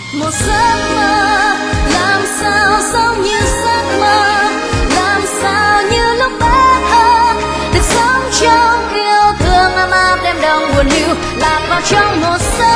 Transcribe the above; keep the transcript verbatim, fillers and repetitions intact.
một giấc mơ làm sao giống như giấc mơ, làm sao như lúc bé thơ được sống trong yêu thương ấm áp đêm đông buồn hiu lạc vào trong một giấc